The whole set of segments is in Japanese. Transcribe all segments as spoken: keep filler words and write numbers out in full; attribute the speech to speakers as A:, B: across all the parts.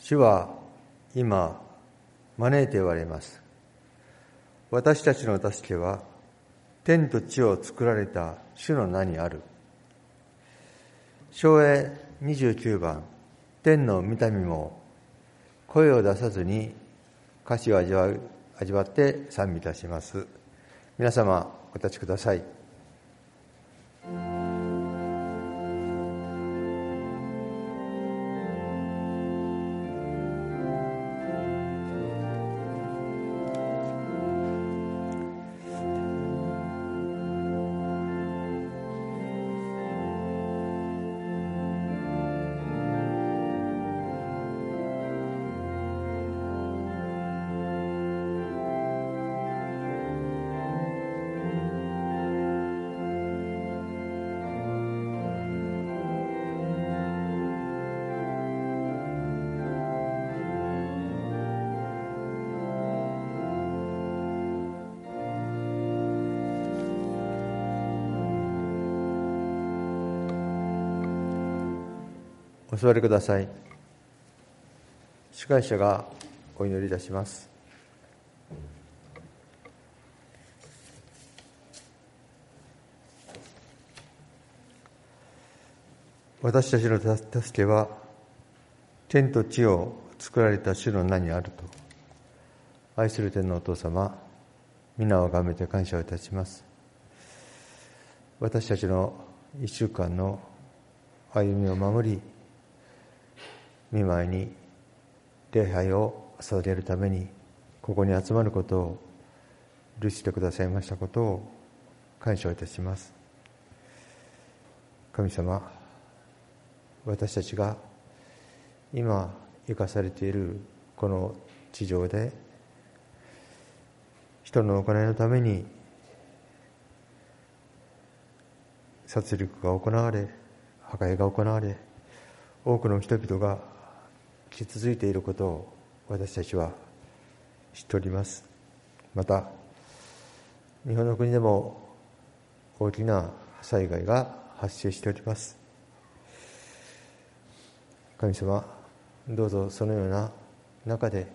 A: 主は今招いておられます。私たちの助けは天と地を作られた主の名にある。唱詠にじゅうきゅうばん、天の御民も声を出さずに歌詞を味わう味わって賛美いたします。皆様お立ちください。お座りください。司会者がお祈りいたします。私たちの助けは天と地を作られた主の名にあると。愛する天のお父様、皆をあがめて感謝をいたします。私たちの一週間の歩みを守り、御前に礼拝を捧げるためにここに集まることを許してくださいましたことを感謝をいたします。神様、私たちが今生かされているこの地上で人の行いのために殺戮が行われ、破壊が行われ、多くの人々が生き続いていることを私たちは知っております。また日本の国でも大きな災害が発生しております。神様、どうぞそのような中で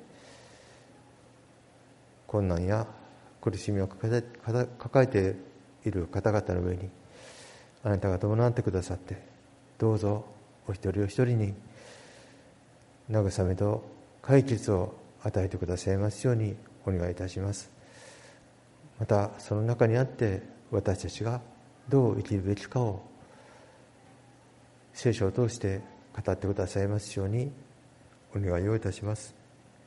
A: 困難や苦しみを抱えている方々の上にあなたが伴ってくださって、どうぞお一人お一人に慰めと解決を与えてくださいますようにお願いいたします。またその中にあって私たちがどう生きるべきかを聖書を通して語ってくださいますようにお願いをいたします。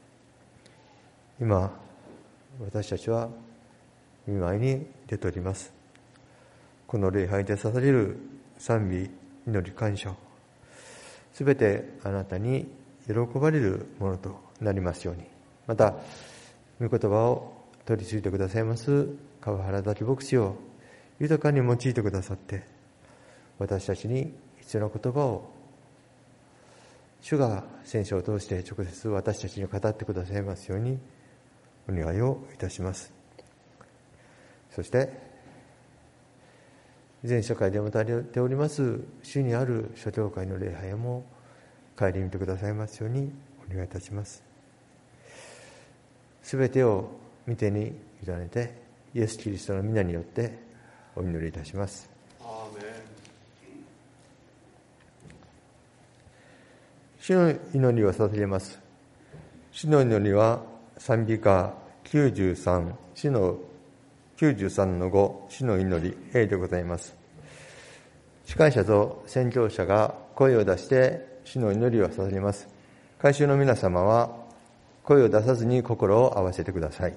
A: 今私たちは御前に出ております。この礼拝で捧げる賛美、祈り、感謝、すべてあなたに喜ばれるものとなりますように。また御言葉を取り次いでくださいます川原崎牧師を豊かに用いてくださって、私たちに必要な言葉を主が聖書を通して直接私たちに語ってくださいますようにお願いをいたします。そして全世界で持たれております主にある諸教会の礼拝も顧みてくださいますようにお願いいたします。すべてを御手に委ねてイエス・キリストの皆によってお祈りいたします。
B: アーメン。
A: 主の祈りを捧げます。主の祈りは賛美歌きゅうじゅうさん、主のきゅうじゅうさんのご、主の祈り A でございます。司会者と宣教者が声を出して主の祈りを捧げます。会衆の皆様は声を出さずに心を合わせてください。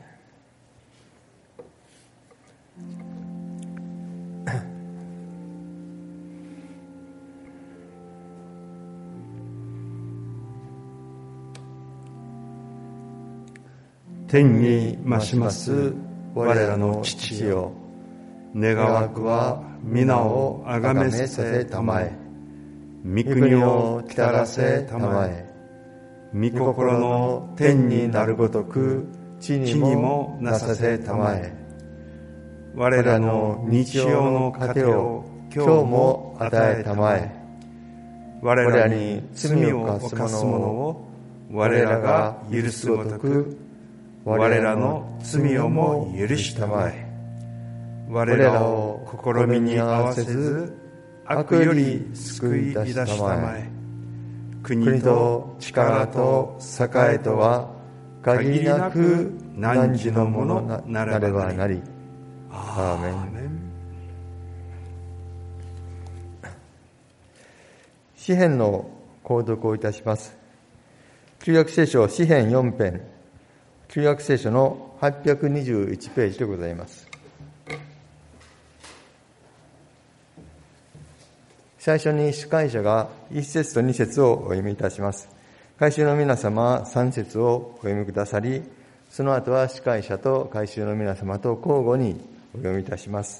B: 天に増します我らの父よ、願わくは皆をあがめさせたまえ、御国を来たらせたまえ、御心の天になるごとく地にもなさせたまえ。我らの日曜の糧を今日も与えたまえ。 我らに罪を犯す者を我らが許すごとく、我らの罪をも許したまえ。我らを試みに合わせず、悪より救い出したまえ。国と力と栄とは限りなく汝のものなればなり。アーメン。
A: 詩編の購読をいたします。旧約聖書詩編よん編、旧約聖書のはっぴゃくにじゅういちページでございます。最初に司会者がいち節とに節をお読みいたします。改宗の皆様はさん節をお読みくださり、その後は司会者と改宗の皆様と交互にお読みいたします。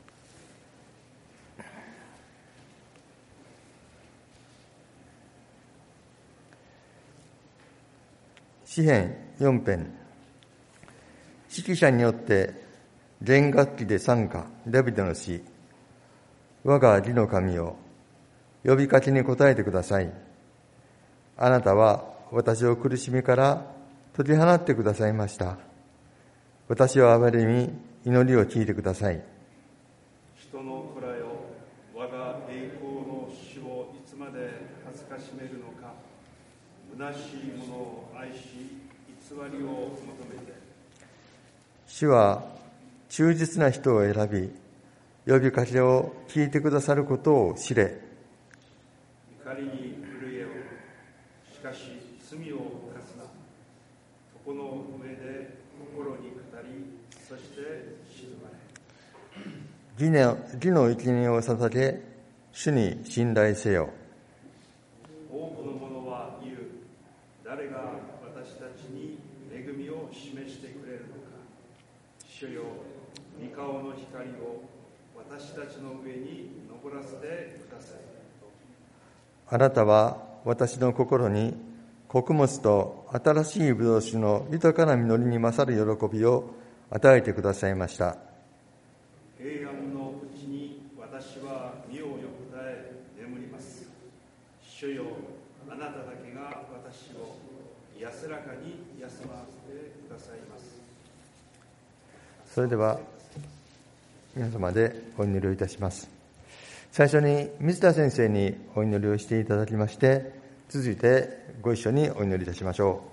A: 詩編よん編、指揮者によって弦楽器で賛歌、ダビデの詩。我が義の神よ、呼びかけに答えてください。あなたは私を苦しみから取り放ってくださいました。私を憐れみ、祈りを聞いてください。
B: 人の子らよ、我が栄光の主をいつまで恥ずかしめるのか。虚しいものを愛し、偽りを求めて。
A: 主は忠実な人を選び、呼びかけを聞いてくださることを知れ。
B: 怒りに震えよ。しかし罪を犯すな。床の上で心に語り、そして静まれ。
A: 義の、義の生贄を捧げ、主に信頼せよ。
B: 多くの者は言う。誰が私たちに恵みを示してくれるのか。主よ、御顔の光を私たちの上に昇らせてください。
A: あなたは私の心に穀物と新しい葡萄酒の豊かな実りに勝る喜びを与えてくださいました。
B: 平安のうちに私は身を横たえ眠ります。主よ、あなただけが私を安らかに休ませてくださいます。
A: それでは皆様でお祈りをいたします。最初に水田先生にお祈りをしていただきまして、続いてご一緒にお祈りいたしましょ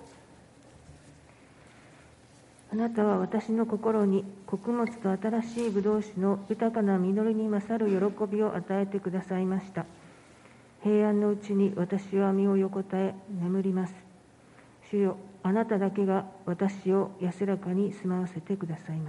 C: う。あなたは私の心に穀物と新しい葡萄酒の豊かな実りに勝る喜びを与えてくださいました。平安のうちに私は身を横たえ眠ります。主よ、あなただけが私を安らかに住まわせてくださいます。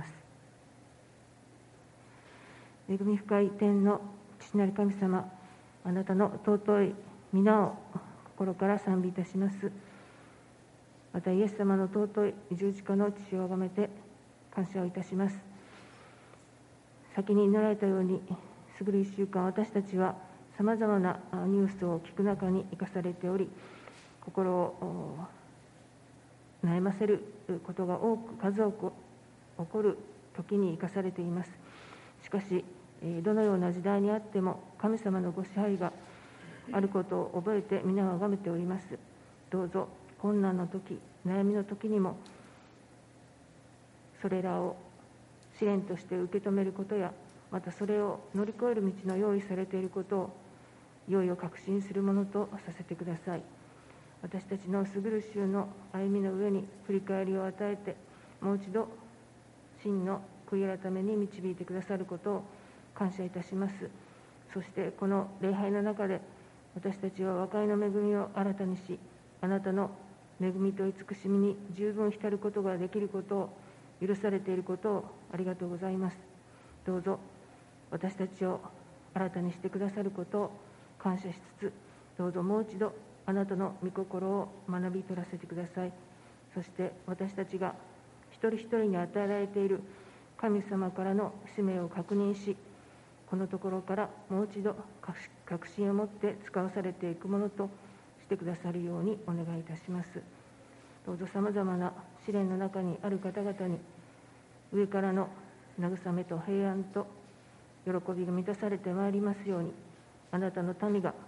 C: 恵み深い天の父なる神様、あなたの尊い皆を心から賛美いたします。またイエス様の尊い十字架の血をあがめて感謝をいたします。先に祈られたように、過ぐる一週間、私たちはさまざまなニュースを聞く中に生かされており、心を悩ませることが多く数多く起こる時に生かされています。しかし、どのような時代にあっても神様のご支配があることを覚えて皆をあがめております。どうぞ困難の時、悩みの時にもそれらを試練として受け止めることや、またそれを乗り越える道の用意されていることをいよいよ確信するものとさせてください。私たちの過ぐる週の歩みの上に振り返りを与えて、もう一度真の悔い改めに導いてくださることを感謝いたします。そしてこの礼拝の中で私たちは和解の恵みを新たにし、あなたの恵みと慈しみに十分浸ることができることを許されていることをありがとうございます。どうぞ私たちを新たにしてくださることを感謝しつつ、どうぞもう一度あなたの御心を学び取らせてください。そして私たちが一人一人に与えられている神様からの使命を確認し、このところからもう一度確信を持って使わされていくものとしてくださるようにお願いいたします。どうぞさまざまな試練の中にある方々に上からの慰めと平安と喜びが満たされてまいりますように、あなたの民が一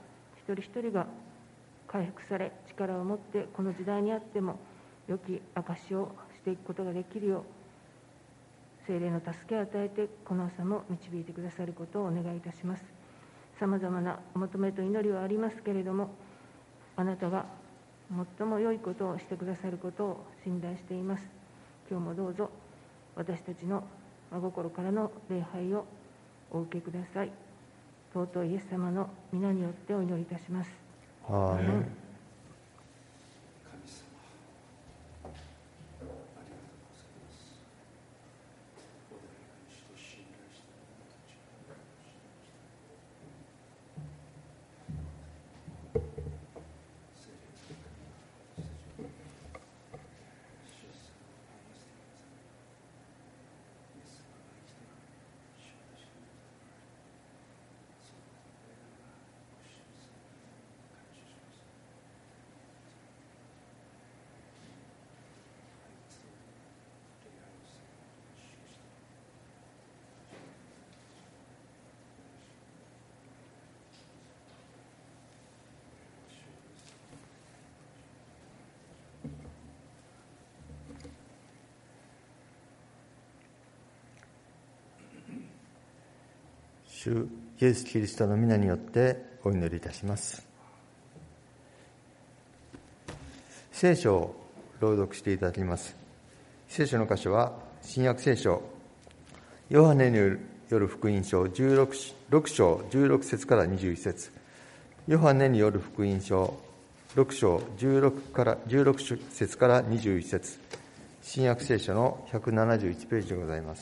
C: 一人一人が回復され、力を持ってこの時代にあっても良き証をしていくことができるよう、聖霊の助けを与えてこの朝も導いてくださることをお願いいたします。さまざまなお求めと祈りはありますけれども、あなたが最も良いことをしてくださることを信頼しています。今日もどうぞ私たちの真心からの礼拝をお受けください。尊いイエス様の皆によってお祈りいたします。
A: アーメン。主イエス・キリストの皆によってお祈りいたします。聖書を朗読していただきます。聖書の箇所は新約聖書ヨハネによる福音書じゅうろく章じゅうろく節からにじゅういち節、ヨハネによる福音書ろく章じゅうろくからじゅうろく節からにじゅういち節、新約聖書のひゃくななじゅういちページでございます。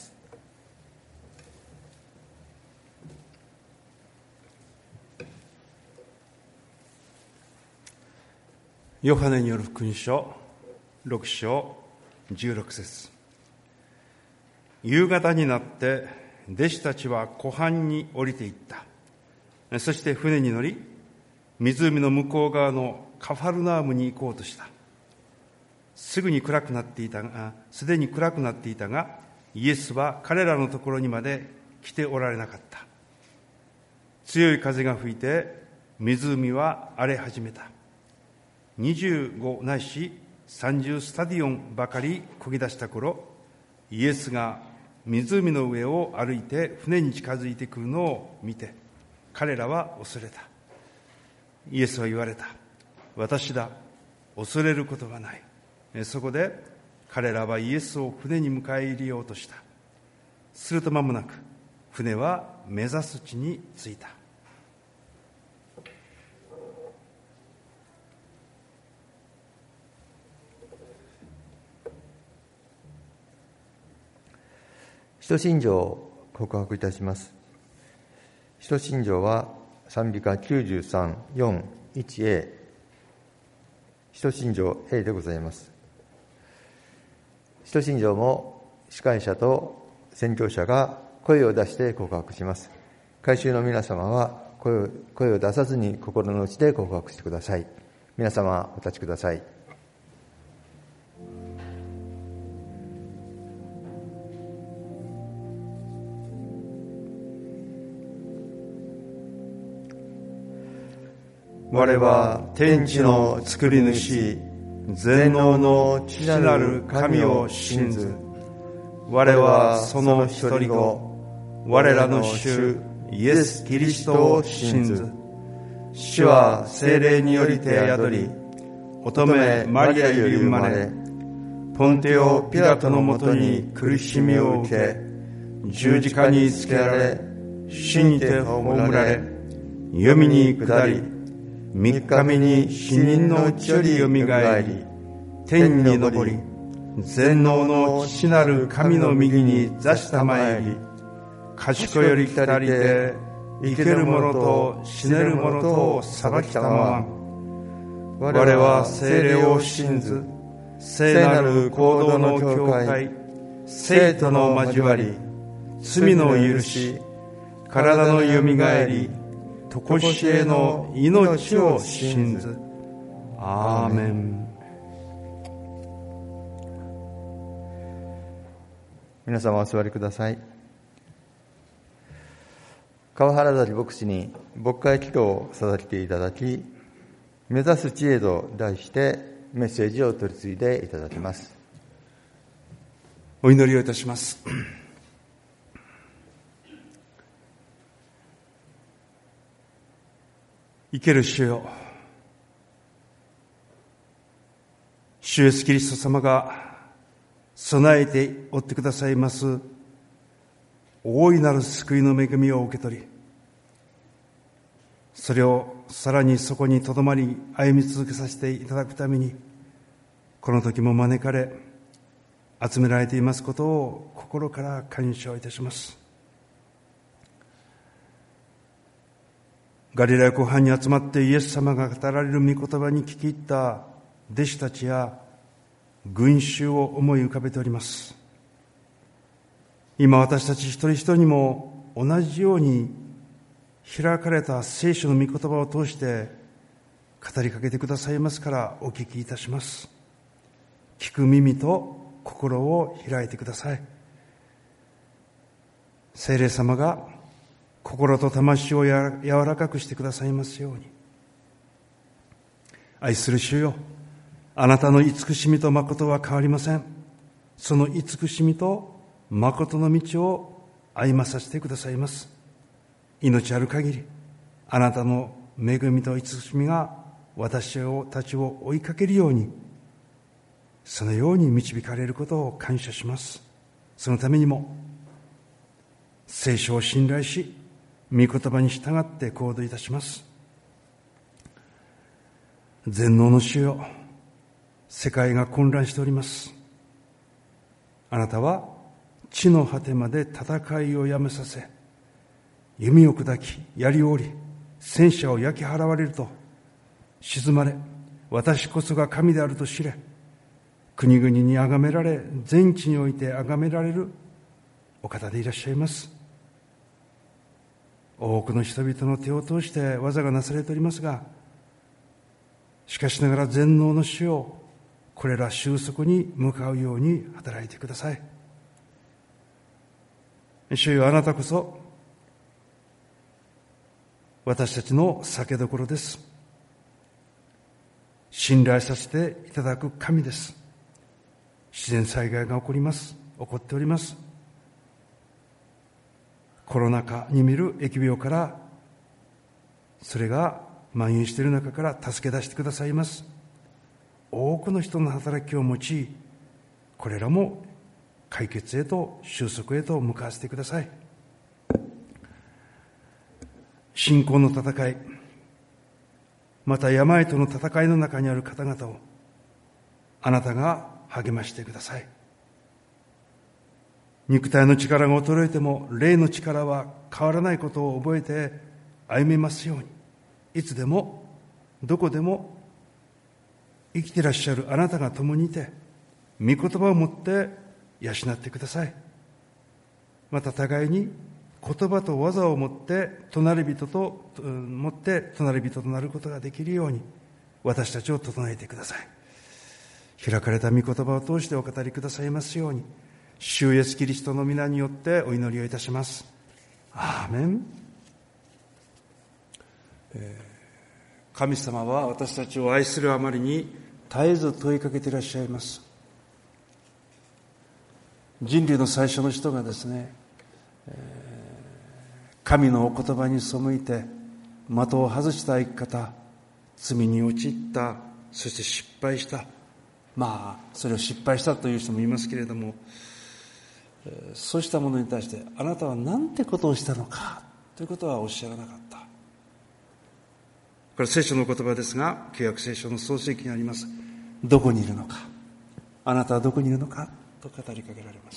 B: ヨハネによる福音書ろく章じゅうろく節。夕方になって弟子たちは湖畔に降りていった。そして船に乗り、湖の向こう側のカファルナームに行こうとした。すぐに暗くなっていたが、すでに暗くなっていたが、イエスは彼らのところにまで来ておられなかった。強い風が吹いて湖は荒れ始めた。にじゅうごないしさんじゅうスタディオンばかり漕ぎ出した頃、イエスが湖の上を歩いて船に近づいてくるのを見て、彼らは恐れた。イエスは言われた。私だ、恐れることはない。そこで彼らはイエスを船に迎え入れようとした。すると間もなく船は目指す地に着いた。
A: 使徒信条を告白いたします。使徒信条は賛美歌きゅうじゅうさん、よん、いちエー、使徒信条 A でございます。使徒信条も司会者と宣教者が声を出して告白します。改宗の皆様は声を、声を出さずに心の内で告白してください。皆様お立ちください。
B: 我は天地の作り主、全能の父なる神を信ず。我はその一人子、我らの主イエス・キリストを信ず。主は聖霊によりて宿り、乙女マリアより生まれ、ポンテオ・ピラトのもとに苦しみを受け、十字架につけられ、死にて葬られ、黄泉に下り、三日目に死人のうちよりよみがえり、天に昇り、全能の父なる神の右に座したまえり、賢より来たりて、生ける者と死ねる者とを裁きたまわ。我は聖霊を信ず、聖なる行動の教会、聖との交わり、罪の許し、体のよみがえり、とこしえの命を信ず。アーメン。
A: 皆様お座りください。 川原崎牧師に牧会祈祷を授けていただき、目指す知恵と題してメッセージを取り次いでいただきます。
B: お祈りをいたします。生ける主よ、主イエスキリスト様が備えておってくださいます大いなる救いの恵みを受け取り、それをさらにそこにとどまり歩み続けさせていただくために、この時も招かれ集められていますことを心から感謝いたします。ガリラヤ湖畔に集まってイエス様が語られる御言葉に聞き入った弟子たちや群衆を思い浮かべております。今私たち一人一人にも同じように開かれた聖書の御言葉を通して語りかけてくださいますからお聞きいたします。聞く耳と心を開いてください。聖霊様が心と魂をや柔らかくしてくださいますように。愛する主よ、あなたの慈しみと誠は変わりません。その慈しみと誠の道を歩まさせてくださいます。命ある限りあなたの恵みと慈しみが私たちを追いかけるように、そのように導かれることを感謝します。そのためにも聖書を信頼し、御言葉に従って行動いたします。全能の主よ、世界が混乱しております。あなたは地の果てまで戦いをやめさせ、弓を砕き槍を折り戦車を焼き払われると、静まれ、私こそが神であると知れ、国々に崇められ、全地において崇められるお方でいらっしゃいます。多くの人々の手を通して技がなされておりますが、しかしながら全能の主をこれら収束に向かうように働いてください。主よ、あなたこそ私たちの酒どころです。信頼させていただく神です。自然災害が起こります。起こっております。コロナ禍に見る疫病から、それが蔓延している中から助け出してくださいます。多くの人の働きを用い、これらも解決へと収束へと向かわせてください。信仰の戦い、また病との戦いの中にある方々をあなたが励ましてください。肉体の力が衰えても霊の力は変わらないことを覚えて歩めますように、いつでもどこでも生きていらっしゃるあなたが共にいて、御言葉を持って養ってください。また互いに言葉と技を持って隣人と持って隣人となることができるように私たちを整えてください。開かれた御言葉を通してお語りくださいますように、主イエスキリストの皆によってお祈りをいたします。アーメン。えー、神様は私たちを愛するあまりに絶えず問いかけていらっしゃいます。人類の最初の人がですね、えー、神のお言葉に背いて的を外した生き方、罪に陥った、そして失敗した、まあそれを失敗したという人もいますけれども、そうしたものに対してあなたは何てことをしたのかということはおっしゃらなかった。これ聖書の言葉ですが、旧約聖書の創世記にあります。どこにいるのか、あなたはどこにいるのかと語りかけられます。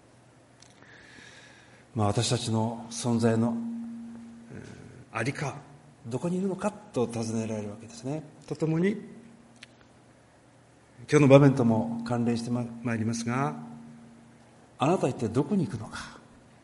B: まあ私たちの存在の、えー、ありか、どこにいるのかと尋ねられるわけですね。とともに今日の場面とも関連してまいりますが、あなたは一体どこに行くのか、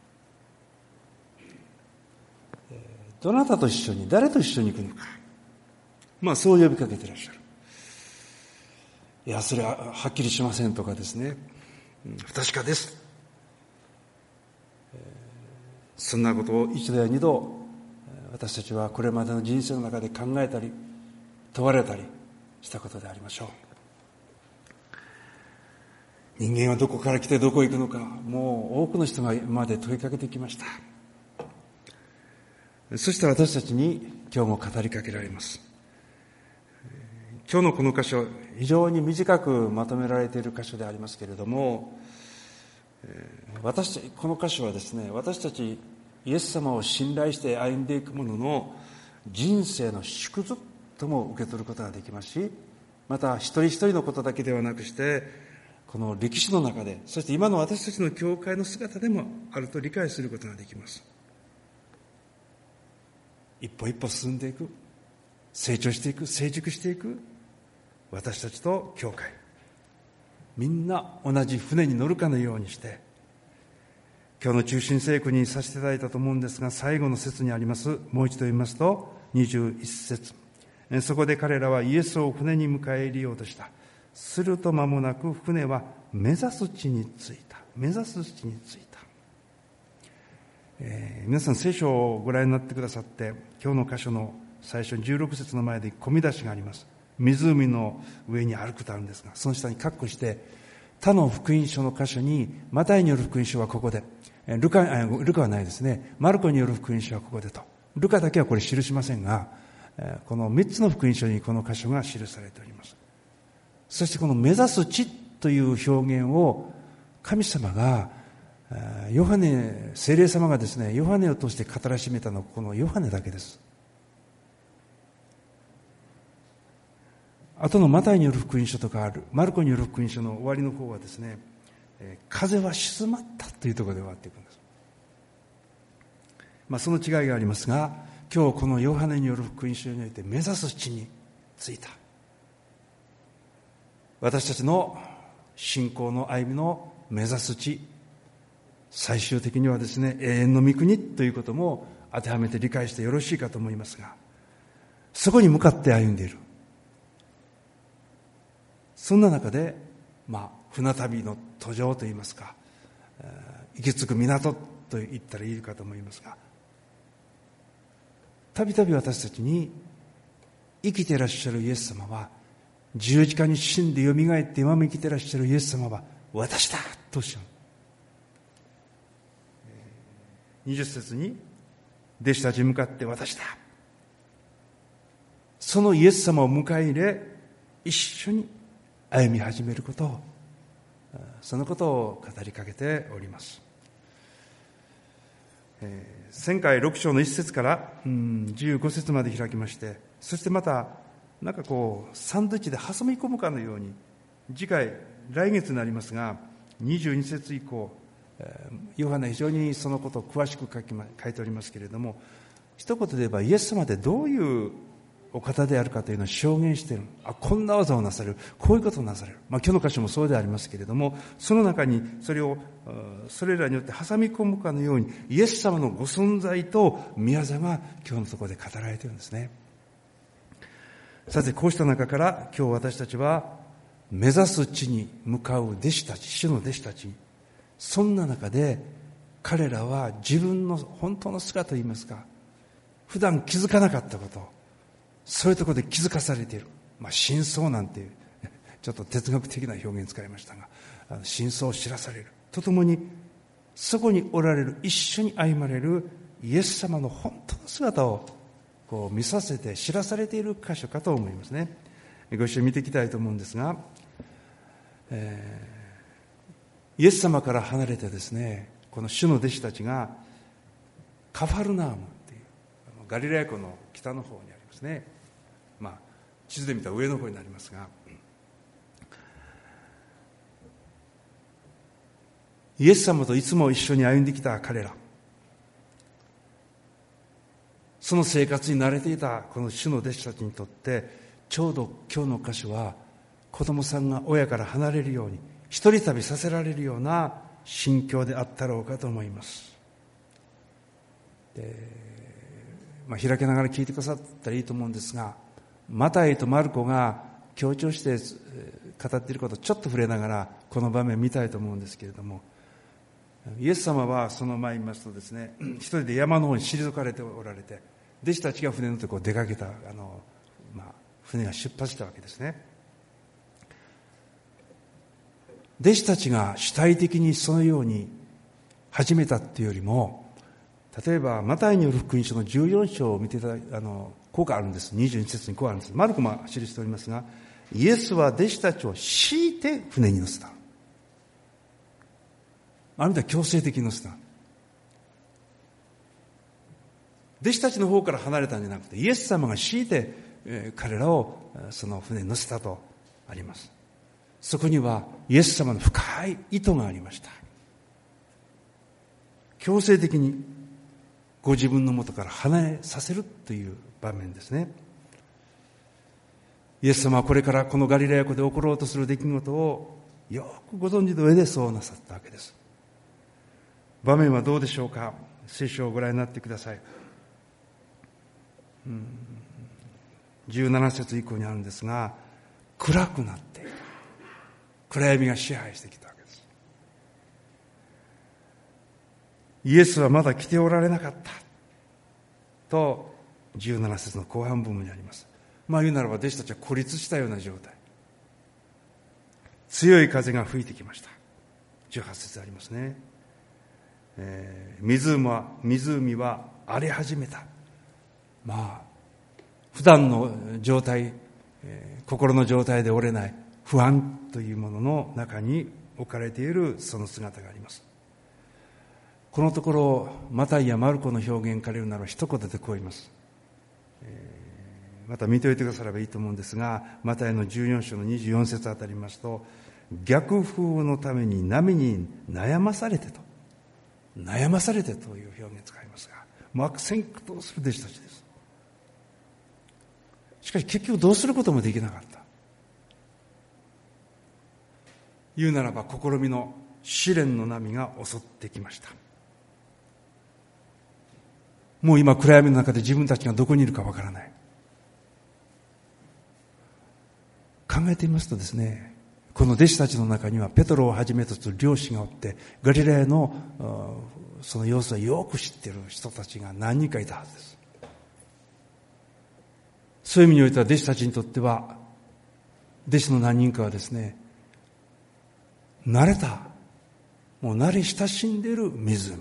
B: どなたと一緒に、誰と一緒に行くのか、まあそう呼びかけていらっしゃる。いや、それははっきりしませんとかですね、不確かです、 そんなことを一度や二度私たちはこれまでの人生の中で考えたり問われたりしたことでありましょう。人間はどこから来てどこへ行くのか、もう多くの人が今まで問いかけてきました。そして私たちに今日も語りかけられます。今日のこの箇所、非常に短くまとめられている箇所でありますけれども、私たちこの箇所はですね、私たちイエス様を信頼して歩んでいく者の人生の縮図とも受け取ることができますし、また一人一人のことだけではなくしてこの歴史の中で、そして今の私たちの教会の姿でもあると理解することができます。一歩一歩進んでいく、成長していく、成熟していく私たちと教会、みんな同じ船に乗るかのようにして、今日の中心聖句にさせていただいたと思うんですが、最後の節にあります。もう一度読みますとにじゅういち節、そこで彼らはイエスを船に迎え入れようとした。すると間もなく船は目指す地に着いた。目指す地に着いた。えー、皆さん聖書をご覧になってくださって、今日の箇所の最初にじゅうろく節の前で込み出しがあります。湖の上に歩くとあるんですが、その下に括弧して他の福音書の箇所に、マタイによる福音書はここで、ルカ、ルカはないですね、マルコによる福音書はここでと、ルカだけはこれ記しませんが、このみっつの福音書にこの箇所が記されております。そしてこの目指す地という表現を神様が、ヨハネ、聖霊様がですね、ヨハネを通して語らしめたのはこのヨハネだけです。後のマタイによる福音書とかあるマルコによる福音書の終わりの方はですね、風は静まったというところで終わっていくんです。まあその違いがありますが、今日このヨハネによる福音書において目指す地に着いた。私たちの信仰の歩みの目指す地、最終的にはですね、永遠の御国ということも当てはめて理解してよろしいかと思いますが、そこに向かって歩んでいる。そんな中で、まあ、船旅の途上といいますか、行き着く港と言ったらいいかと思いますが、たびたび私たちに生きていらっしゃるイエス様は、十字架に死んでよみがえって今も生きていらっしゃるイエス様は私だとおっしゃる。にじゅっ節に弟子たちに向かって私だ、そのイエス様を迎え入れ一緒に歩み始めることを、そのことを語りかけております。えー、前回ろく章のいち節から、うん、じゅうご節まで開きまして、そしてまたなんかこうサンドイッチで挟み込むかのように、次回来月になりますがにじゅうに節以降、えー、ヨハネ非常にそのことを詳しく書き、ま、書いておりますけれども、一言で言えばイエス様ってどういうお方であるかというのを証言している。あ、こんな技をなされる、こういうことをなされる。まあ、今日の箇所もそうでありますけれども、その中にそれをそれらによって挟み込むかのように、イエス様のご存在と宮座が今日のところで語られているんですね。さて、こうした中から今日私たちは目指す地に向かう弟子たち、主の弟子たち、そんな中で彼らは自分の本当の姿といいますか、普段気づかなかったこと、そういうところで気づかされている。まあ、真相なんていうちょっと哲学的な表現を使いましたが、真相を知らされるとともに、そこにおられる、一緒に歩まれるイエス様の本当の姿をこう見させて知らされている箇所かと思いますね。ご一緒に見ていきたいと思うんですが、えー、イエス様から離れてですね、この主の弟子たちがカファルナームというガリラヤ湖の北の方にありますね。まあ地図で見たら上の方になりますが、イエス様といつも一緒に歩んできた彼ら、その生活に慣れていたこの主の弟子たちにとって、ちょうど今日の箇所は子供さんが親から離れるように一人旅させられるような心境であったろうかと思います。で、まあ、開けながら聞いてくださったらいいと思うんですが、マタイとマルコが強調して語っていることをちょっと触れながらこの場面を見たいと思うんですけれども、 イエス様はその前に言いますとですね、一人で山の方に退かれておられて、弟子たちが船に乗ってこう出かけた、あの、まあ、船が出発したわけですね。弟子たちが主体的にそのように始めたっていうよりも、例えばマタイによる福音書のじゅうよん章を見ていただいて、あのこうがあるんです。にじゅうに節にこうあるんです。マルコも記しておりますが、イエスは弟子たちを強いて船に乗せた。あるいは強制的に乗せた。弟子たちの方から離れたんじゃなくて、イエス様が強いて、えー、彼らをその船に乗せたとあります。そこにはイエス様の深い意図がありました。強制的にご自分の元から離れさせるという場面ですね。イエス様はこれからこのガリラヤ湖で起ころうとする出来事をよくご存知の上でそうなさったわけです。場面はどうでしょうか。聖書をご覧になってください。うん、じゅうなな節以降にあるんですが、暗くなっている。暗闇が支配してきたわけです。イエスはまだ来ておられなかったとじゅうなな節の後半部分にあります。まあ言うならば弟子たちは孤立したような状態。強い風が吹いてきました。じゅうはち節ありますね。えー、湖は湖は荒れ始めた。まあ普段の状態、えー、心の状態で折れない不安というものの中に置かれているその姿があります。このところマタイやマルコの表現から言うなら一言でこう言います。えー、また見ておいてくださればいいと思うんですが、マタイのじゅうよん章のにじゅうよん節あたりますと、逆風のために波に悩まされてと悩まされてという表現を使いますが、もう悪戦苦闘する弟子たちです。しかし結局どうすることもできなかった。言うならば試みの試練の波が襲ってきました。もう今暗闇の中で自分たちがどこにいるかわからない。考えてみますとですね、この弟子たちの中にはペトロをはじめとする漁師がおって、ガリラヤのその様子をよく知っている人たちが何人かいたはずです。そういう意味においては弟子たちにとっては、弟子の何人かはですね、慣れた、もう慣れ親しんでいる湖。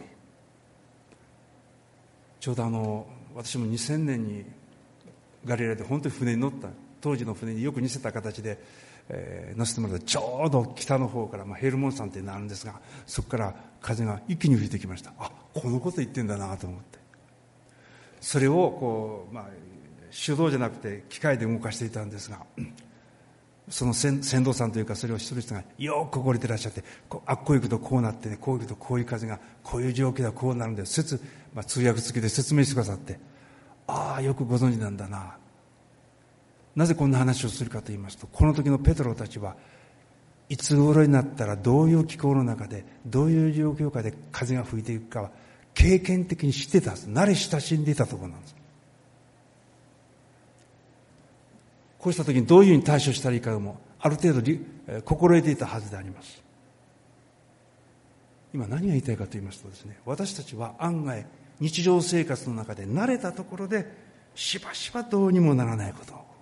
B: ちょうどあの私もにせんねんにガリラヤで本当に船に乗った、当時の船によく似せた形で、えー、乗せてもらって、ちょうど北の方から、まあ、ヘルモン山ってなるんですが、そこから風が一気に吹いてきました。あ、このこと言ってんだなと思って、それをこう、まあ、手動じゃなくて機械で動かしていたんですが、その船頭さんというか、それを一人一人がよく心得てらっしゃって、こうあっこう行くとこうなってね、こう行くとこういう風が、こういう状況ではこうなるんで、説、まあ、通訳付きで説明してくださって、ああよくご存知なんだな。なぜこんな話をするかと言いますと、この時のペトロたちはいつ頃になったらどういう気候の中でどういう状況下で風が吹いていくかは経験的に知ってたはず、慣れ親しんでいたところなんです。こうした時にどういうふうに対処したらいいかもある程度心得ていたはずであります。今何が言いたいかと言いますとですね、私たちは案外日常生活の中で慣れたところでしばしばどうにもならないことを、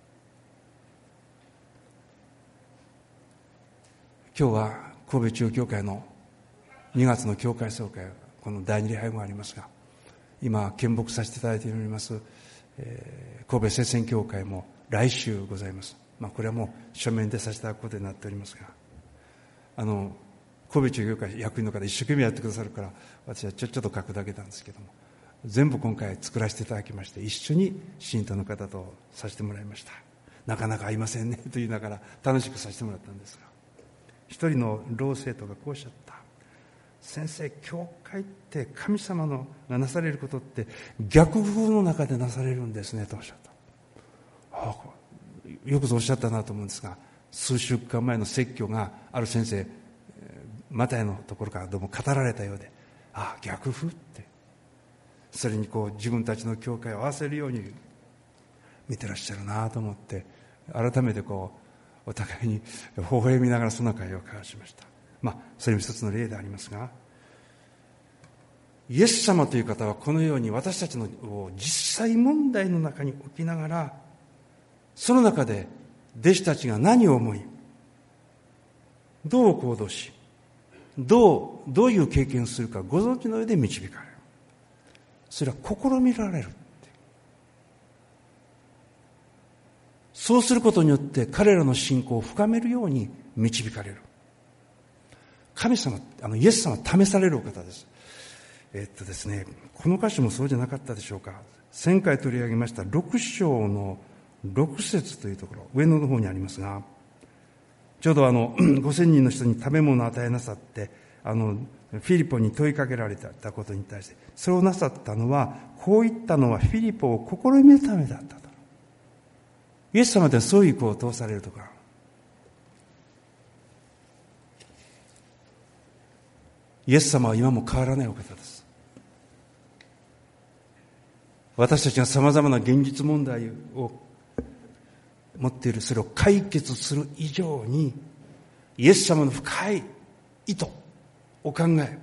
B: 今日は神戸中央教会のにがつの教会総会、この第二礼拝がありますが、今見牧させていただいております、えー、神戸聖戦教会も来週ございます。まあこれはもう書面でさせていただくことになっておりますが、あの神戸中央教会役員の方一生懸命やってくださるから、私はちょちょっと書くだけなんですけども、全部今回作らせていただきまして、一緒に信徒の方とさせてもらいました。なかなか合いませんねと言いながら楽しくさせてもらったんですが、一人の老生徒がこうおっしゃった。先生、教会って神様のがなされることって逆風の中でなされるんですねとおっしゃった。ああ、よくぞおっしゃったなと思うんですが、数週間前の説教がある先生、マタイのところからどうも語られたようで、ああ逆風って、それにこう自分たちの教会を合わせるように見てらっしゃるなと思って、改めてこうお互いに微笑みながらその会を交わしました。まあそれも一つの例でありますが、 イエス様という方はこのように私たちの実際問題の中に置きながら、その中で弟子たちが何を思い、どう行動し、どう、どういう経験をするかご存知の上で導かれる。それは試みられる。そうすることによって彼らの信仰を深めるように導かれる。神様、あのイエス様は試されるお方です。えっとですね、この箇所もそうじゃなかったでしょうか。前回取り上げましたろく章のろく節というところ、上の方にありますが、ちょうどあのごせんにんの人に食べ物を与えなさって、あのフィリポに問いかけられたことに対して、それをなさったのは、こういったのはフィリポを試みるためだったと。イエス様ではそういう子を通されるとか、イエス様は今も変わらないお方です。私たちが様々な現実問題を持っている、それを解決する以上に、イエス様の深い意図、お考え、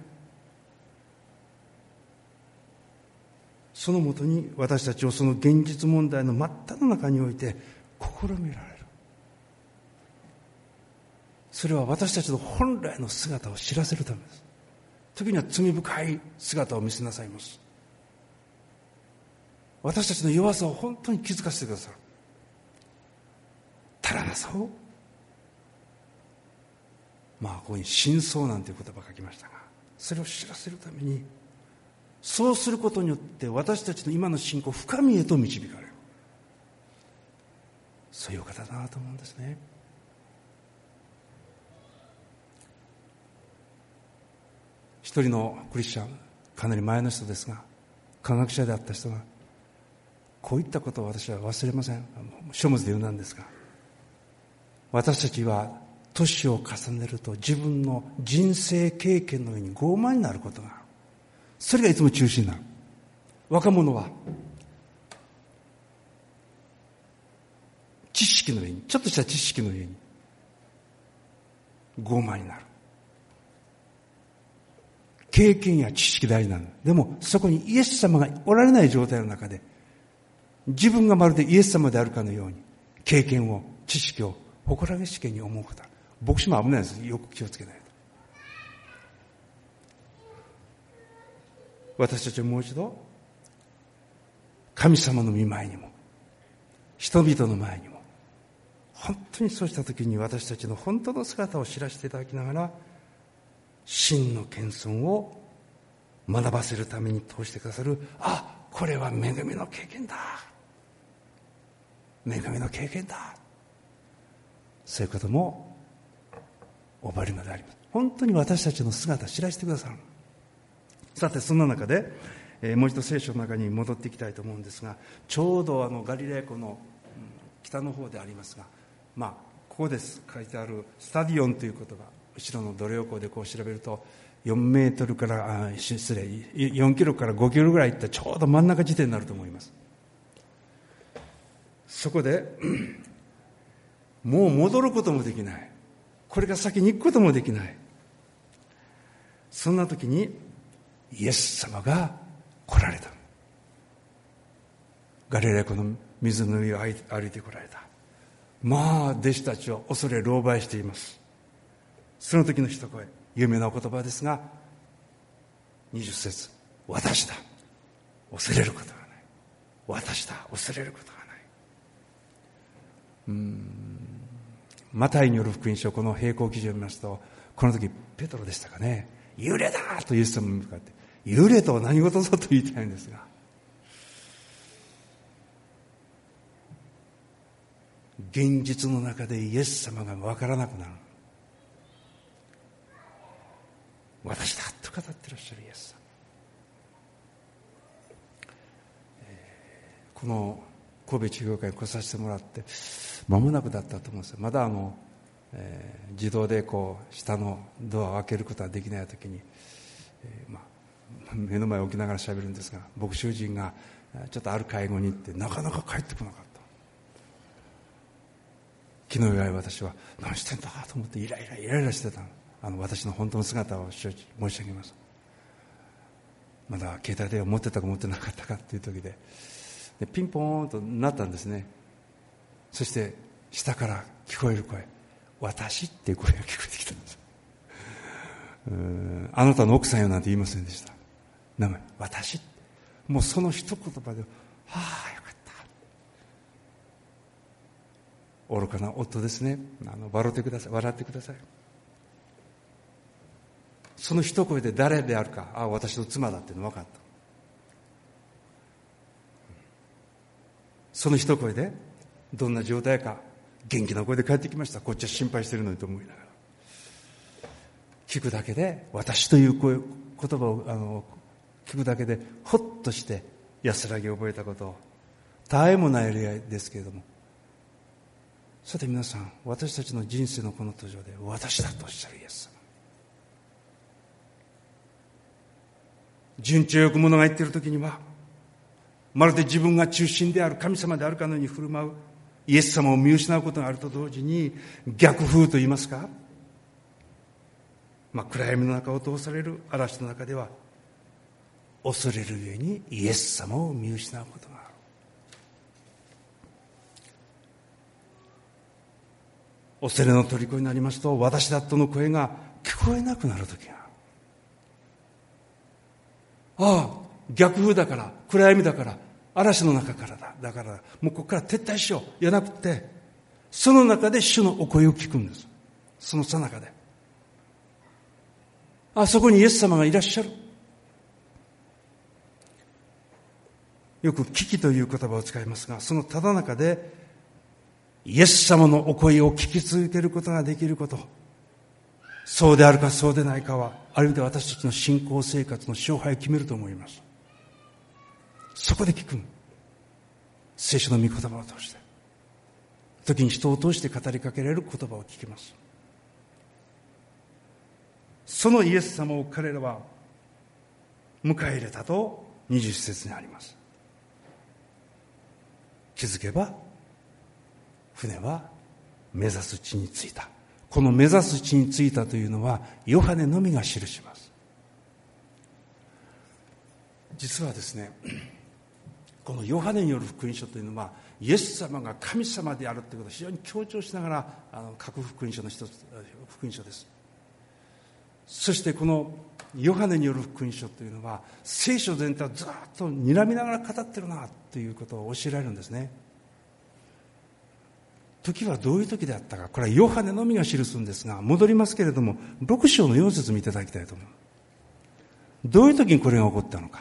B: そのもとに私たちをその現実問題の真っただ中において試みられる。それは私たちの本来の姿を知らせるためです。時には罪深い姿を見せなさいます。私たちの弱さを本当に気づかせてくださる。足らなさを、まあここに真相なんていう言葉が書きましたが、それを知らせるために、そうすることによって私たちの今の信仰を深みへと導かれる。そういう方だなと思うんですね。一人のクリスチャン、かなり前の人ですが、科学者であった人がこういったことを私は忘れません。書物で言うなんですが、私たちは年を重ねると自分の人生経験の上に傲慢になることがある。それがいつも中心になる。若者は知識の上に、ちょっとした知識の上に傲慢になる。経験や知識大事なの。でもそこにイエス様がおられない状態の中で、自分がまるでイエス様であるかのように経験を、知識を誇らげしげに思うこと。牧師も危ないです。よく気をつけないと。私たちはもう一度神様の御前にも人々の前にも、本当にそうした時に私たちの本当の姿を知らせていただきながら、真の謙遜を学ばせるために通してくださる、あ、これは恵みの経験だ、恵みの経験だ、そういうこともおばれるのであります。本当に私たちの姿を知らせてくださる。さてそんな中で、えー、もう一度聖書の中に戻っていきたいと思うんですが、ちょうどあのガリラヤ湖の、うん、北の方でありますが、まあここです書いてあるスタディオンという言葉、後ろのドレオ湖でこう調べるとよんメートルからあ失礼よんキロからごキロぐらいいったちょうど真ん中地点になると思います。そこでもう戻ることもできない、これが先に行くこともできない、そんな時にイエス様が来られた。ガリラヤ湖の水の上を歩いて来られた。まあ弟子たちは恐れ狼狽しています。その時の一声、有名なお言葉ですが、にじゅっ節、私だ、恐れることはない。私だ、恐れることはない。うーんマタイによる福音書、この並行記事を見ますと、この時ペトロでしたかね、幽霊だとイエス様に向かって、幽霊とは何事ぞと言いたいんですが、現実の中でイエス様が分からなくなる。私だと語ってらっしゃるイエス様、えー、この神戸地方会に来させてもらって間もなくだったと思うんですよ。まだあの、えー、自動でこう下のドアを開けることができないときに、えーまあ、目の前を置きながら喋るんですが、牧師人がちょっとある会合に行ってなかなか帰ってこなかった。昨日以来私は何してんだと思ってイライライライラしてたの。あの私の本当の姿を承知申し上げます。 まだ携帯電話持ってたか持ってなかったかっていう時で、でピンポーンとなったんですね。そして下から聞こえる声、私っていう声が聞こえてきたんです。うーんあなたの奥さんよなんて言いませんでした。名前、私。もうその一言葉で、はあよかった。愚かな夫ですね。あの笑ってください。笑ってください。その一声で誰であるか、ああ私の妻だっていうの分かった。その一声でどんな状態か、元気な声で帰ってきました。こっちは心配してるのにと思いながら、聞くだけで、私という声、言葉をあの聞くだけでほっとして安らぎを覚えたことを、たわいもない例ですけれども、さて皆さん、私たちの人生のこの途上で私だとおっしゃるイエス様、順調よく物が言っているときには、まるで自分が中心である神様であるかのように振る舞うイエス様を見失うことがあると同時に、逆風と言いますか、まあ、暗闇の中を通される嵐の中では、恐れるゆえにイエス様を見失うことがある。恐れの虜になりますと、私だとの声が聞こえなくなるときがある。ああ、逆風だから、暗闇だから、嵐の中からだ。だから、もうここから撤退しよう。じゃなくて、その中で主のお声を聞くんです。その最中で。あそこにイエス様がいらっしゃる。よく危機という言葉を使いますが、そのただ中で、イエス様のお声を聞き続けることができること。そうであるかそうでないかは、ある意味で私たちの信仰生活の勝敗を決めると思います。そこで聞く。聖書の御言葉を通して。時に人を通して語りかけられる言葉を聞きます。そのイエス様を彼らは迎え入れたとにじゅう節にあります。気づけば、船は目指す地に着いた。この目指す地に着いたというのは、ヨハネのみが記します。実はですね、このヨハネによる福音書というのは、イエス様が神様であるということを非常に強調しながら、あの各福音書の一つ、福音書です。そしてこのヨハネによる福音書というのは、聖書全体をずっと睨みながら語ってるなということを教えられるんですね。時はどういう時であったか、これはヨハネのみが記すんですが、戻りますけれども、ろく章のよん節見ていただきたいと思う。どういう時にこれが起こったのか。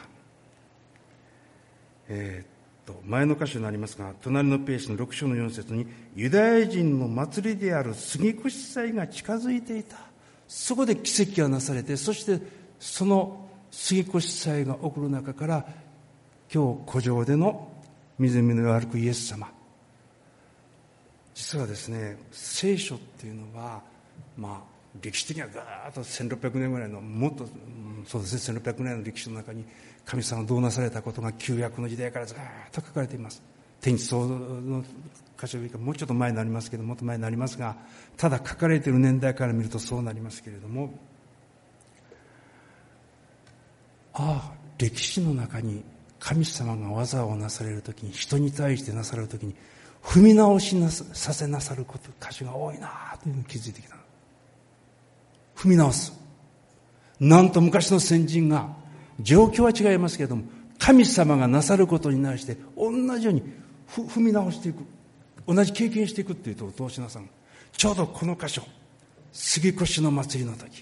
B: えー、っと前の箇所になりますが、隣のページのろく章のよん節に、ユダヤ人の祭りである杉越祭が近づいていた。そこで奇跡がなされて、そしてその杉越祭が起こる中から、今日湖上での湖の上を歩くイエス様。実はですね、聖書っていうのは、まあ、歴史的にはガーッとせんろっぴゃくねんぐらいの、もっと、そうですね、せんろっぴゃくねんの歴史の中に、神様がどうなされたことが旧約の時代からずっと書かれています。天地創造の箇所がもうちょっと前になりますけど、もっと前になりますが、ただ書かれている年代から見るとそうなりますけれども、ああ、歴史の中に神様が技をなされるときに、人に対してなされるときに、踏み直しなさ、させなさること、箇所が多いなというのに気づいてきた。踏み直す。なんと昔の先人が、状況は違いますけれども、神様がなさることに対して同じように踏み直していく。同じ経験していくっていうと、どうしなさん。ちょうどこの箇所、杉越の祭りの時、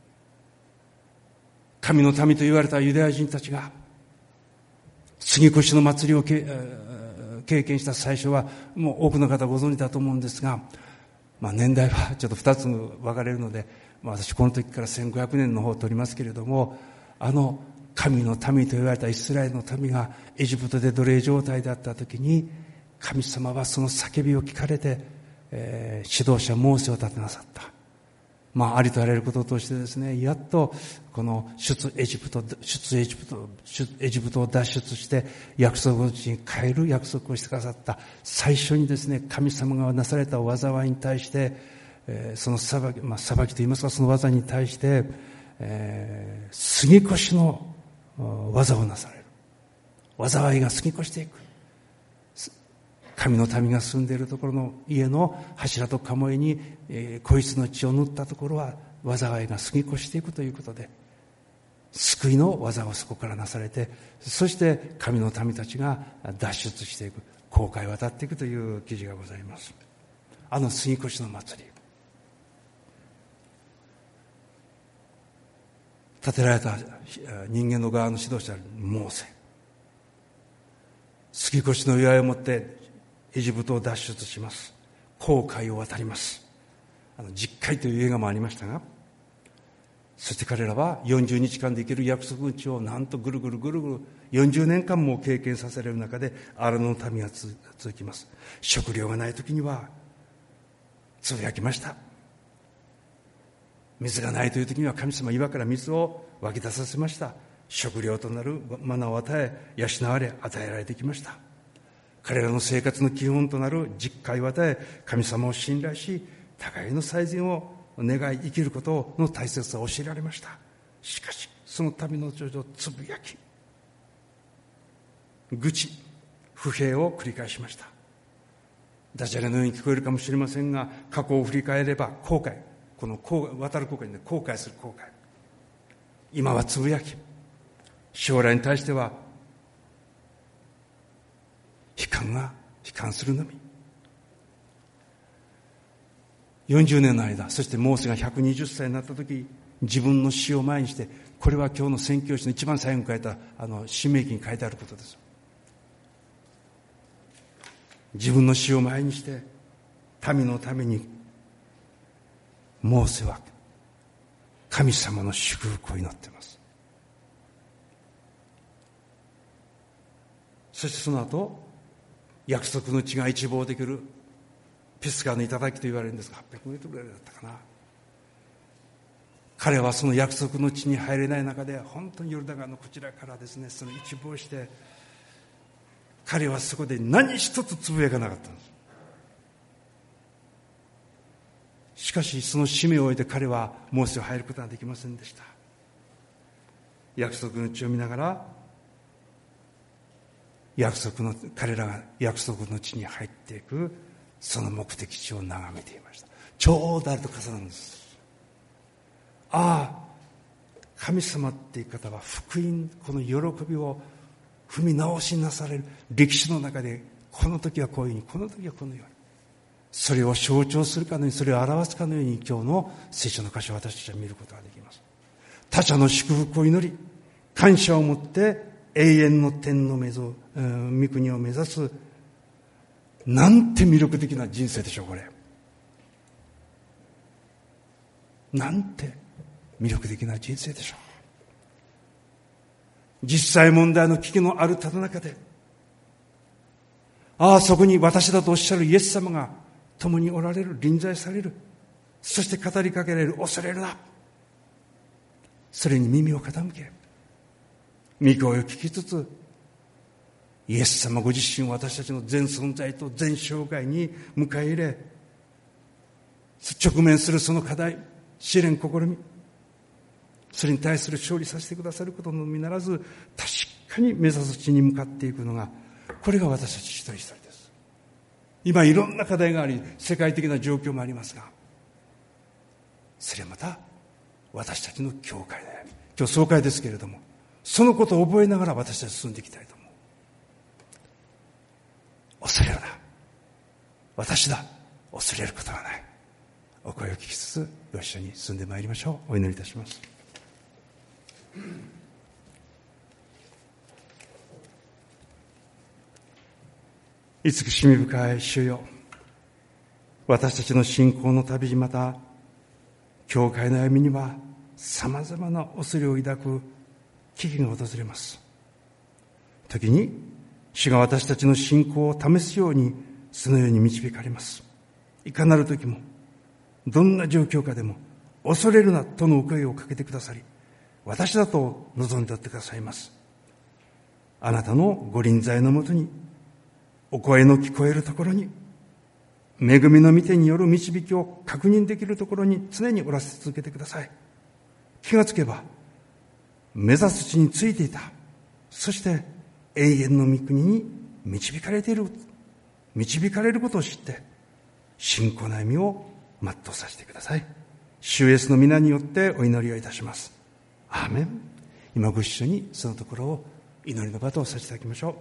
B: 神の民と言われたユダヤ人たちが、杉越の祭りを経験した最初は、もう多くの方ご存知だと思うんですが、まあ年代はちょっと二つ分かれるので、まあ、私この時からせんごひゃくねんの方を取りますけれども、あの神の民と言われたイスラエルの民がエジプトで奴隷状態であった時に、神様はその叫びを聞かれて、えー、指導者モーセを立てなさった。まあ、ありとあらゆることを通してですね、やっとこの出エジプト、出エジプト、出エジプトを脱出して約束の地に帰る約束をしてくださった。最初にですね、神様がなされた災いに対して、えー、その裁き、まあ、裁きと言いますか、その技に対して、えー、杉越の技をなされる。災いが過ぎ越していく。神の民が住んでいるところの家の柱と鴨居に、えー、子羊の血を塗ったところは災いが過ぎ越していくということで、救いの技をそこからなされて、そして神の民たちが脱出していく、航海を渡っていくという記事がございます。あの杉越の祭り、立てられた人間の側の指導者モーセ、杉越の祝いをもってエジプトを脱出します。航海を渡ります。あの実海という映画もありましたが、そして彼らはよんじゅうにちかんで行ける約束の地をなんとぐるぐるぐるぐるよんじゅうねんかんも経験させられる中で荒野の民が続きます。食料がない時にはつぶやきました。水がないという時には神様岩から水を湧き出させました。食料となるマナを与え養われ与えられてきました。彼らの生活の基本となる実会を与え、神様を信頼し互いの最善を願い生きることの大切さを教えられました。しかしその民の徐々つぶやき、愚痴、不平を繰り返しました。ダジャレのように聞こえるかもしれませんが、過去を振り返れば後悔、この渡る後悔で後悔する後悔、今はつぶやき、将来に対しては悲観が悲観するのみ。よんじゅうねんの間、そしてモーセがひゃくにじゅっさいになった時、自分の死を前にして、これは今日の宣教師の一番最後に書いたあの使命記に書いてあることです。自分の死を前にして民のためにモーセは神様の祝福を祈っています。そしてその後、約束の地が一望できるピスガの頂と言われるんですが、はっぴゃくメートルぐらいだったかな。彼はその約束の地に入れない中で、本当にヨルダン川のこちらからですね、その一望して、彼はそこで何一つつぶやかなかったんです。しかしその使命を終えて彼はモーセを入ることができませんでした。約束の地を見ながら、約束の彼らが約束の地に入っていくその目的地を眺めていました。ちょうどあれと重なるんです。ああ、神様っていう方は福音、この喜びを踏み直しなされる歴史の中で、この時はこういうふうに、この時はこのように、それを象徴するかのように、それを表すかのように、今日の聖書の箇所を私たちは見ることができます。他者の祝福を祈り、感謝を持って永遠の天の御国を目指す、なんて魅力的な人生でしょう、これ。なんて魅力的な人生でしょう。実際問題の危機のあるただ中で、ああ、そこに私だとおっしゃるイエス様が共におられる、臨在される、そして語りかけられる、恐れるな。それに耳を傾け、御声を聞きつつ、イエス様ご自身を私たちの全存在と全生涯に迎え入れ、直面するその課題、試練、試み、それに対する勝利させてくださることのみならず、確かに目指す地に向かっていくのが、これが私たち一人一人です。今いろんな課題があり、世界的な状況もありますが、それはまた私たちの教会で、今日総会ですけれども、そのことを覚えながら私たち進んでいきたいと思う。恐れるな。私だ。恐れることはない。お声を聞きつつ、ご一緒に進んでまいりましょう。お祈りいたします。慈しみ深い主よ、私たちの信仰の旅路、また教会の歩みにはさまざまな恐れを抱く危機が訪れます。時に主が私たちの信仰を試すようにそのように導かれます。いかなる時もどんな状況下でも恐れるなとのお声をかけてくださり、私だと望んでおってくださいます。あなたのご臨在のもとに、お声の聞こえるところに、恵みの御手による導きを確認できるところに常におらせ続けてください。気がつけば目指す地についていた。そして永遠の御国に導かれている、導かれることを知って信仰の歩みを全うさせてください。主イエスの皆によってお祈りをいたします。アーメン。今ご一緒にそのところを祈りの場とさせていただきましょう。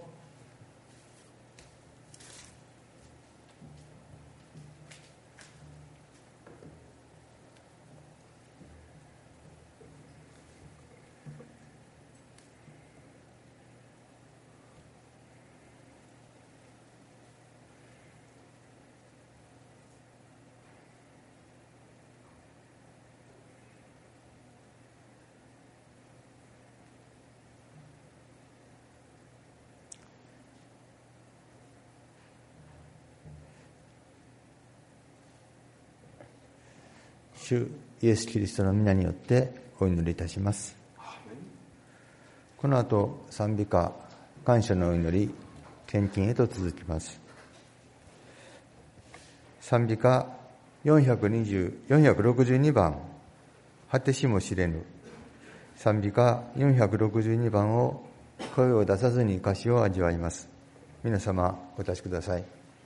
A: 主イエス・キリストの皆によってお祈りいたします。この後賛美歌感謝のお祈り献金へと続きます。賛美歌よんひゃくにじゅう、よんひゃくろくじゅうにばん果てしも知れぬ。賛美歌よんひゃくろくじゅうにばんを声を出さずに歌詞を味わいます。皆様お立ちください。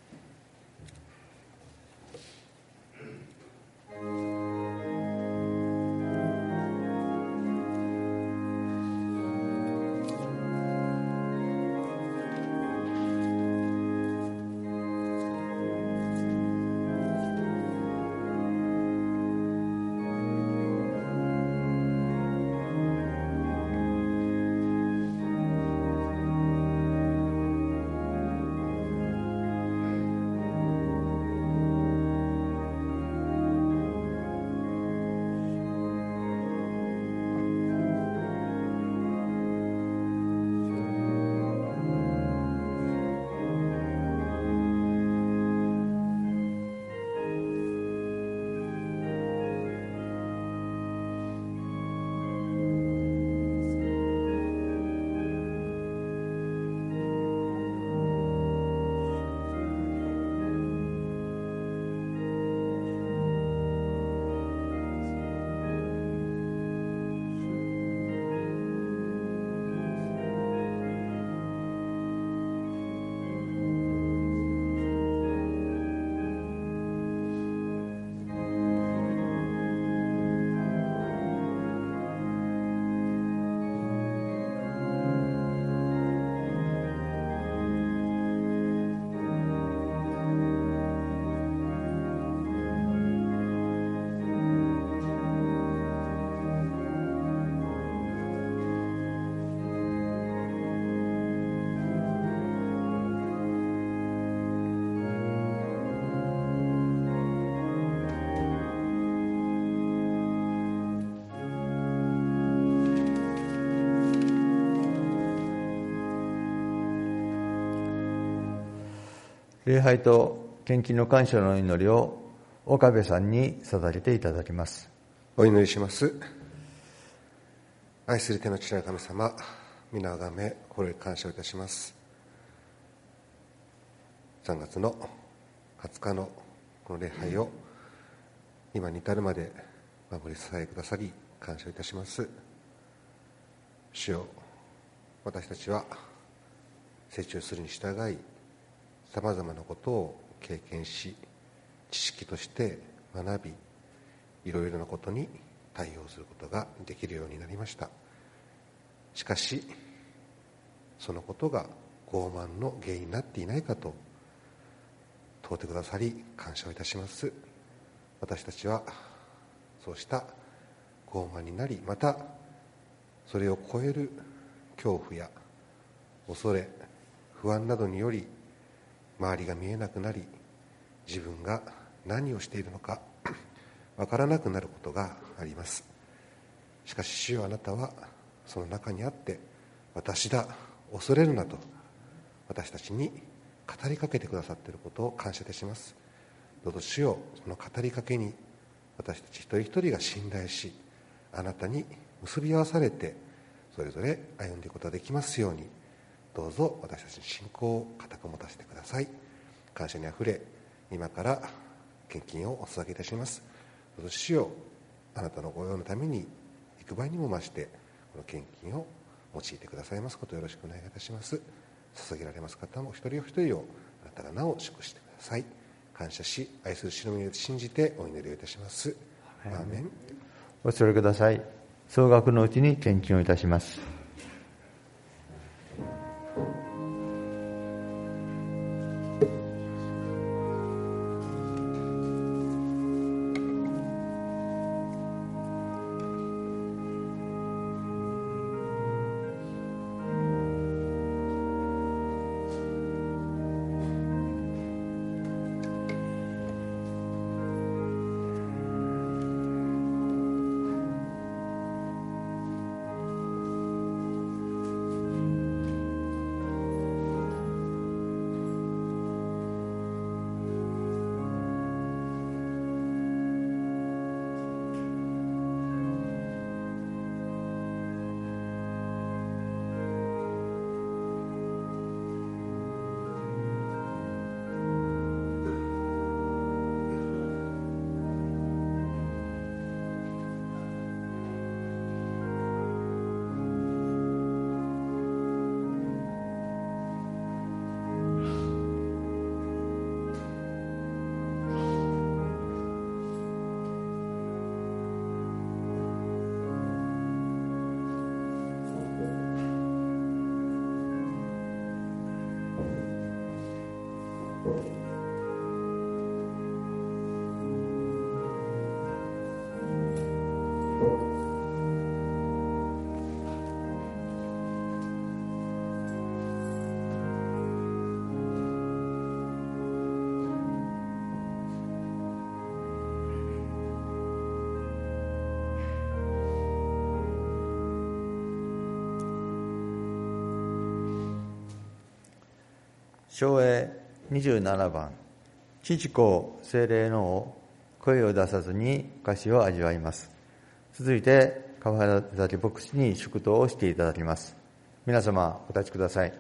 A: 礼拝と献金の感謝の祈りを岡部さんに捧げていただきます。
D: お祈りします。愛する天の父なる神様、皆をあがめ心より感謝をいたします。さんがつのはつかのこの礼拝を今に至るまで守り支えくださり感謝をいたします。主よ、私たちは成長するに従いさまざまなことを経験し、知識として学び、いろいろなことに対応することができるようになりました。しかしそのことが傲慢の原因になっていないかと問うてくださり感謝をいたします。私たちはそうした傲慢になり、またそれを超える恐怖や恐れ、不安などにより周りが見えなくなり、自分が何をしているのかわからなくなることがあります。しかし主よ、あなたはその中にあって、私だ、恐れるなと私たちに語りかけてくださっていることを感謝いたします。どうぞ主よ、その語りかけに私たち一人一人が信頼し、あなたに結び合わされてそれぞれ歩んでいくことができますように、どうぞ私たちに信仰を固く持たせてください。感謝にあふれ、今から献金をお捧げいたします。どうぞ主よ、あなたの御用のために幾倍にも増してこの献金を用いてくださいますことをよろしくお願いいたします。捧げられます方も一人お一人をあなたがなお祝してください。感謝し、愛する主の皆を信じてお祈りをいたします。アーメン。
A: おそれください。総額のうちに献金をいたします。唱詠にじゅうななばん、父子聖霊の王、声を出さずに歌詞を味わいます。続いて川原崎牧師に祝祷をしていただきます。皆様お立ちください。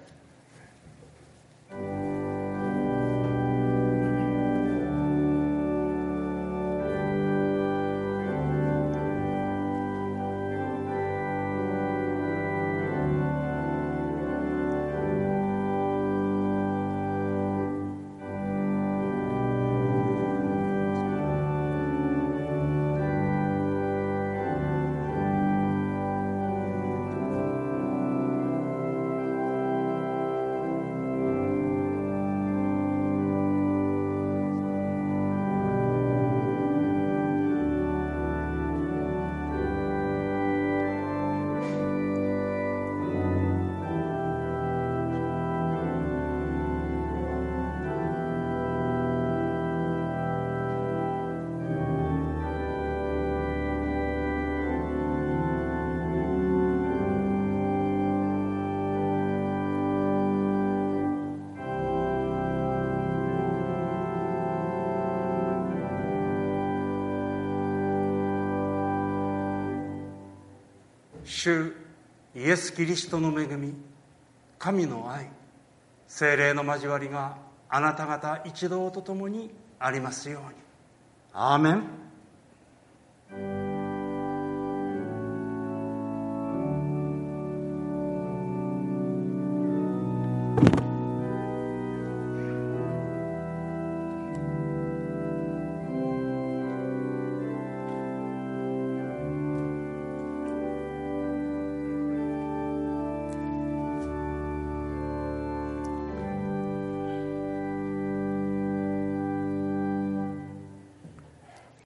B: 主イエス・キリストの恵み、神の愛、聖霊の交わりがあなた方一同と共にありますように。アーメン。